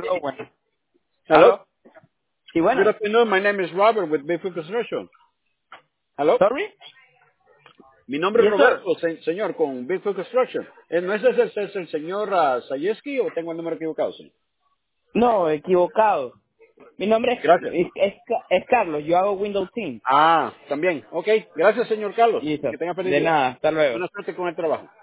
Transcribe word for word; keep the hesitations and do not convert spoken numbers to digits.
Aló, bueno. Hello. Aló. Sí, Good buenas. afternoon. My name is Robert with Bigfoot Construction. Hello. Sorry? Mi nombre es Yes, sir. Roberto, se- señor, con Bigfoot Construction. Eh, ¿No es ese el, es el señor uh, Sayeski o tengo el número equivocado, señor? No, equivocado. Mi nombre Gracias. es, es, es Ca- es Carlos. Yo hago Windows Team. Ah, también. Ok. Gracias, señor Carlos. Listo. Que tenga feliz De día. nada. Hasta luego. Buena suerte con el trabajo.